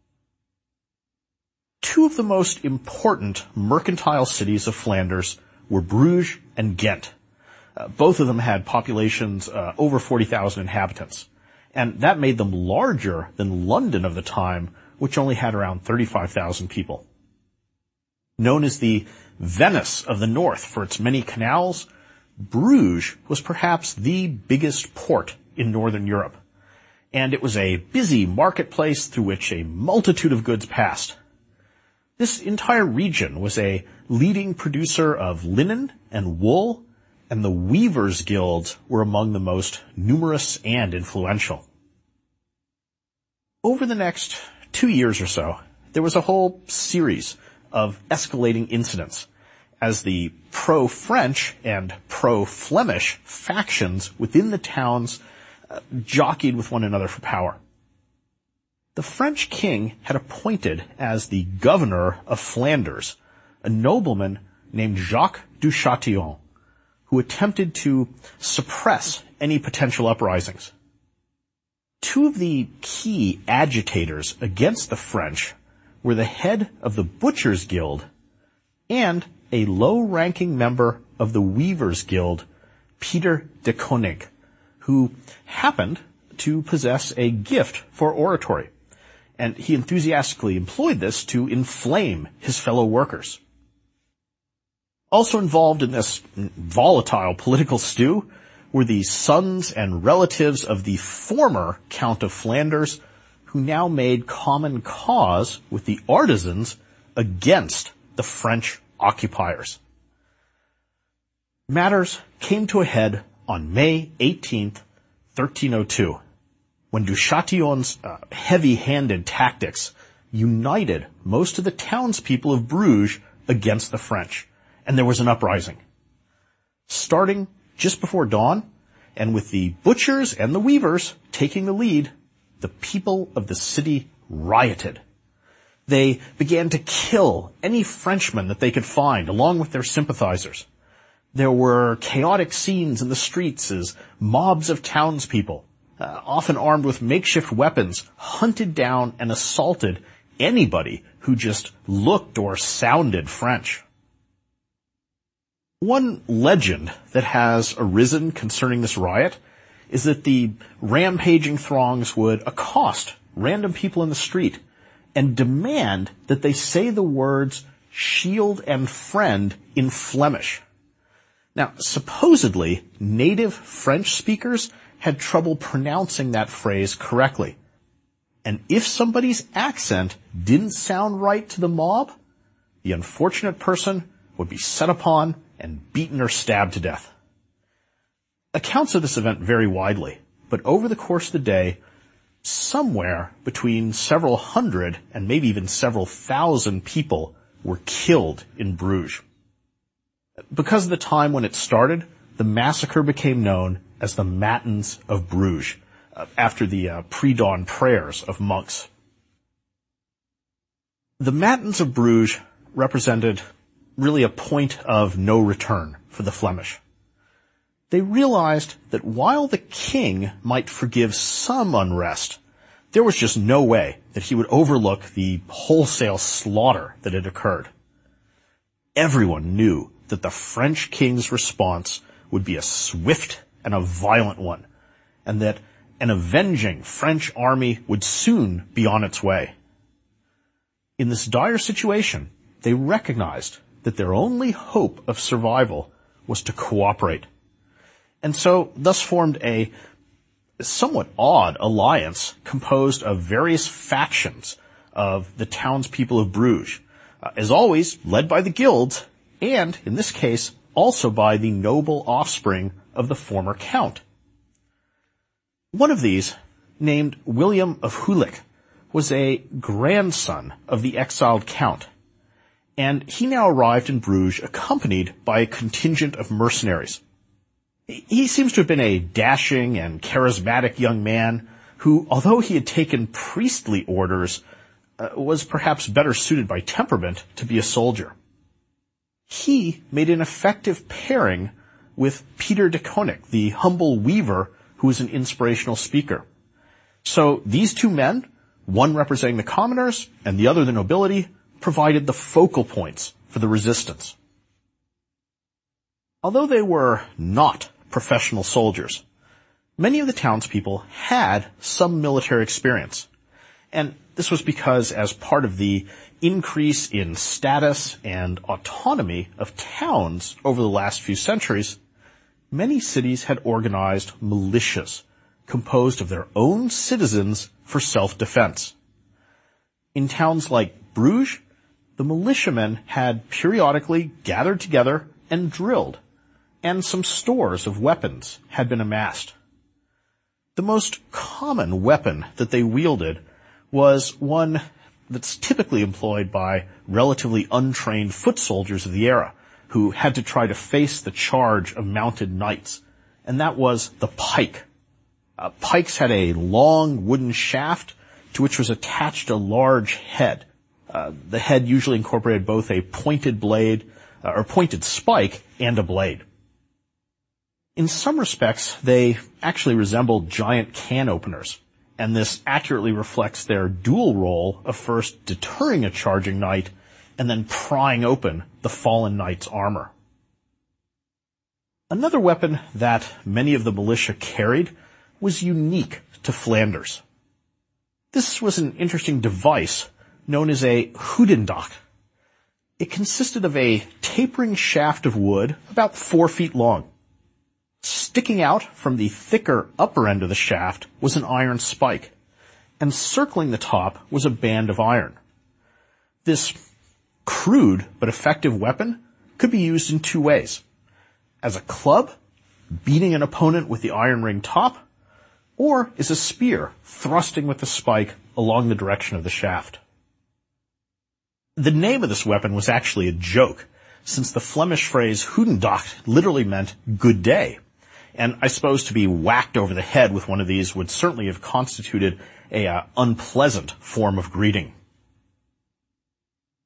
Two of the most important mercantile cities of Flanders were Bruges and Ghent. Uh, both of them had populations uh, over forty thousand inhabitants, and that made them larger than London of the time, which only had around thirty-five thousand people. Known as the Venice of the North for its many canals, Bruges was perhaps the biggest port in Northern Europe, and it was a busy marketplace through which a multitude of goods passed. This entire region was a leading producer of linen and wool, and the Weavers' Guilds were among the most numerous and influential. Over the next two years or so, there was a whole series of escalating incidents as the pro-French and pro-Flemish factions within the towns uh, jockeyed with one another for power. The French king had appointed as the governor of Flanders a nobleman named Jacques du Châtillon, who attempted to suppress any potential uprisings. Two of the key agitators against the French were the head of the Butchers' Guild and a low-ranking member of the Weavers' Guild, Peter de Koninck, who happened to possess a gift for oratory, and he enthusiastically employed this to inflame his fellow workers. Also involved in this volatile political stew were the sons and relatives of the former Count of Flanders, who now made common cause with the artisans against the French occupiers. Matters came to a head on May eighteenth, thirteen oh two, when du Châtillon's uh, heavy-handed tactics united most of the townspeople of Bruges against the French, and there was an uprising. Starting just before dawn, and with the butchers and the weavers taking the lead, the people of the city rioted. They began to kill any Frenchmen that they could find, along with their sympathizers. There were chaotic scenes in the streets as mobs of townspeople, uh, often armed with makeshift weapons, hunted down and assaulted anybody who just looked or sounded French. One legend that has arisen concerning this riot is that the rampaging throngs would accost random people in the street and demand that they say the words shield and friend in Flemish. Now, supposedly, native French speakers had trouble pronouncing that phrase correctly. And if somebody's accent didn't sound right to the mob, the unfortunate person would be set upon and beaten or stabbed to death. Accounts of this event vary widely, but over the course of the day, somewhere between several hundred and maybe even several thousand people were killed in Bruges. Because of the time when it started, the massacre became known as the Matins of Bruges, uh, after the uh, pre-dawn prayers of monks. The Matins of Bruges represented really a point of no return for the Flemish. They realized that while the king might forgive some unrest, there was just no way that he would overlook the wholesale slaughter that had occurred. Everyone knew that the French king's response would be a swift and a violent one, and that an avenging French army would soon be on its way. In this dire situation, they recognized that their only hope of survival was to cooperate, and so thus formed a somewhat odd alliance composed of various factions of the townspeople of Bruges, uh, as always led by the guilds, and, in this case, also by the noble offspring of the former count. One of these, named William of Hulich, was a grandson of the exiled count, and he now arrived in Bruges accompanied by a contingent of mercenaries. He seems to have been a dashing and charismatic young man who, although he had taken priestly orders, uh, was perhaps better suited by temperament to be a soldier. He made an effective pairing with Peter de Koninck, the humble weaver who was an inspirational speaker. So these two men, one representing the commoners and the other the nobility, provided the focal points for the resistance. Although they were not professional soldiers, many of the townspeople had some military experience. And this was because, as part of the increase in status and autonomy of towns over the last few centuries, many cities had organized militias composed of their own citizens for self-defense. In towns like Bruges, the militiamen had periodically gathered together and drilled, and some stores of weapons had been amassed. The most common weapon that they wielded was one that's typically employed by relatively untrained foot soldiers of the era, who had to try to face the charge of mounted knights, and that was the pike. Uh, pikes had a long wooden shaft to which was attached a large head. Uh, the head usually incorporated both a pointed blade, uh, or pointed spike, and a blade. In some respects, they actually resembled giant can openers, and this accurately reflects their dual role of first deterring a charging knight and then prying open the fallen knight's armor. Another weapon that many of the militia carried was unique to Flanders. This was an interesting device known as a hoedendak. It consisted of a tapering shaft of wood about four feet long. Sticking out from the thicker upper end of the shaft was an iron spike, and circling the top was a band of iron. This crude but effective weapon could be used in two ways: as a club, beating an opponent with the iron ring top, or as a spear, thrusting with the spike along the direction of the shaft. The name of this weapon was actually a joke, since the Flemish phrase hoedendak literally meant good day, and I suppose to be whacked over the head with one of these would certainly have constituted a uh, unpleasant form of greeting.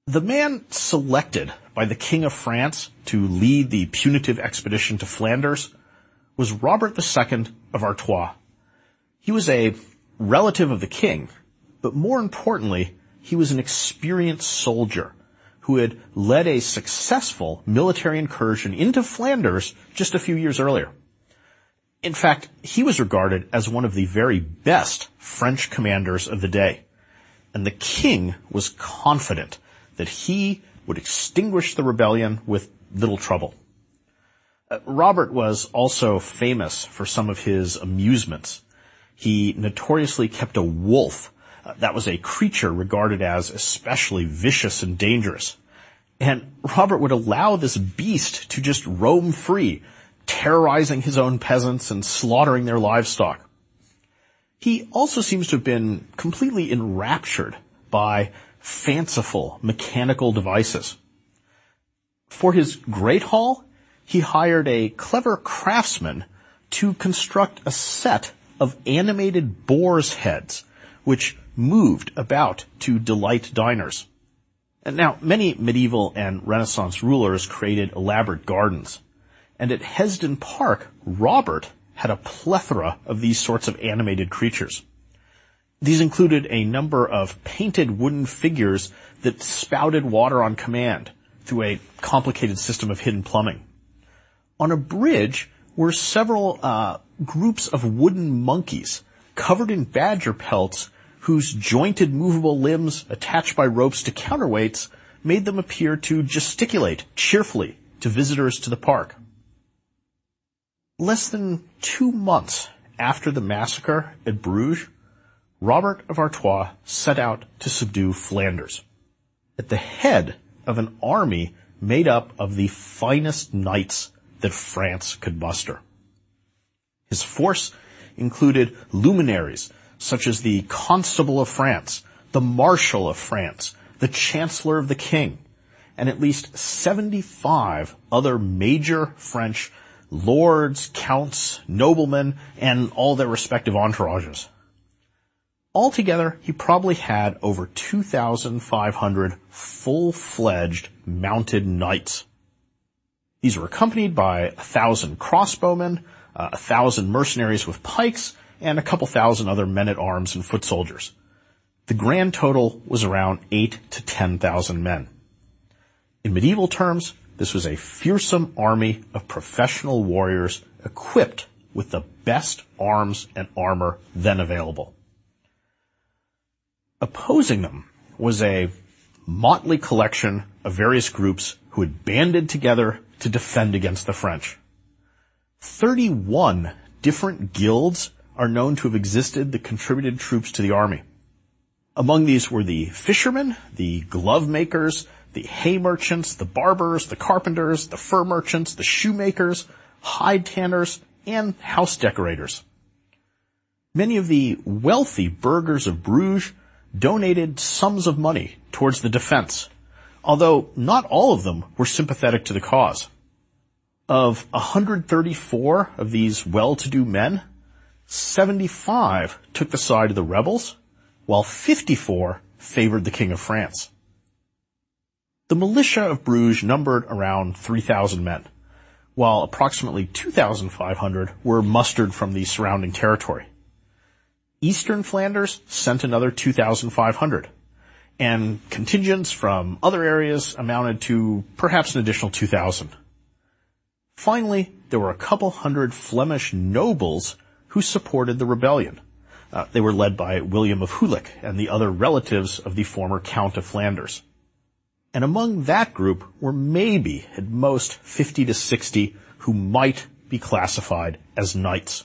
The man selected by the King of France to lead the punitive expedition to Flanders was Robert the Second of Artois. He was a relative of the king, but more importantly, he was an experienced soldier who had led a successful military incursion into Flanders just a few years earlier. In fact, he was regarded as one of the very best French commanders of the day, and the king was confident that he would extinguish the rebellion with little trouble. Uh, Robert was also famous for some of his amusements. He notoriously kept a wolf. Uh, that was a creature regarded as especially vicious and dangerous. And Robert would allow this beast to just roam free, terrorizing his own peasants and slaughtering their livestock. He also seems to have been completely enraptured by fanciful mechanical devices. For his Great Hall, he hired a clever craftsman to construct a set of animated boar's heads, which moved about to delight diners. And now, many medieval and Renaissance rulers created elaborate gardens, and at Hesdin Park, Robert had a plethora of these sorts of animated creatures. These included a number of painted wooden figures that spouted water on command through a complicated system of hidden plumbing. On a bridge were several uh, groups of wooden monkeys covered in badger pelts whose jointed movable limbs attached by ropes to counterweights made them appear to gesticulate cheerfully to visitors to the park. Less than two months after the massacre at Bruges, Robert of Artois set out to subdue Flanders at the head of an army made up of the finest knights that France could muster. His force included luminaries such as the Constable of France, the Marshal of France, the Chancellor of the King, and at least seventy-five other major French lords, counts, noblemen, and all their respective entourages. Altogether, he probably had over two thousand five hundred full-fledged mounted knights. These were accompanied by a thousand crossbowmen, uh, a thousand mercenaries with pikes, and a couple thousand other men-at-arms and foot soldiers. The grand total was around eight to ten thousand men. In medieval terms, this was a fearsome army of professional warriors equipped with the best arms and armor then available. Opposing them was a motley collection of various groups who had banded together to defend against the French. Thirty-one different guilds are known to have existed that contributed troops to the army. Among these were the fishermen, the glove makers, the hay merchants, the barbers, the carpenters, the fur merchants, the shoemakers, hide tanners, and house decorators. Many of the wealthy burghers of Bruges donated sums of money towards the defense, although not all of them were sympathetic to the cause. Of one hundred thirty-four of these well-to-do men, seventy-five took the side of the rebels, while fifty-four favored the King of France. The militia of Bruges numbered around three thousand men, while approximately two thousand five hundred were mustered from the surrounding territory. Eastern Flanders sent another two thousand five hundred, and contingents from other areas amounted to perhaps an additional two thousand. Finally, there were a couple hundred Flemish nobles who supported the rebellion. Uh, they were led by William of Hulik and the other relatives of the former Count of Flanders. And among that group were maybe, at most, fifty to sixty who might be classified as knights.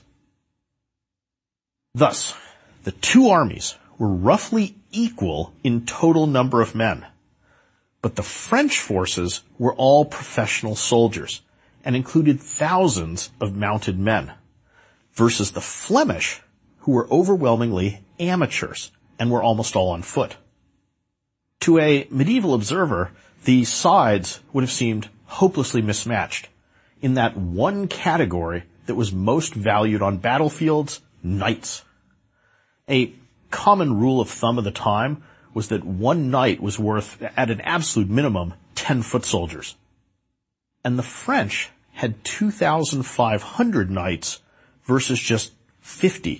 Thus, the two armies were roughly equal in total number of men, but the French forces were all professional soldiers and included thousands of mounted men, versus the Flemish, who were overwhelmingly amateurs and were almost all on foot. To a medieval observer, the sides would have seemed hopelessly mismatched in that one category that was most valued on battlefields, knights. A common rule of thumb of the time was that one knight was worth, at an absolute minimum, ten foot soldiers. And the French had two thousand five hundred knights versus just fifty